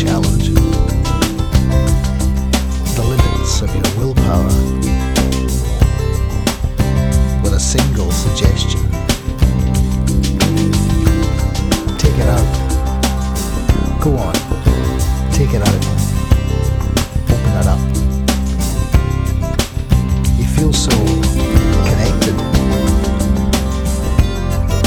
challenge the limits of your willpower with a single suggestion. Take it out. Go on. Take it out.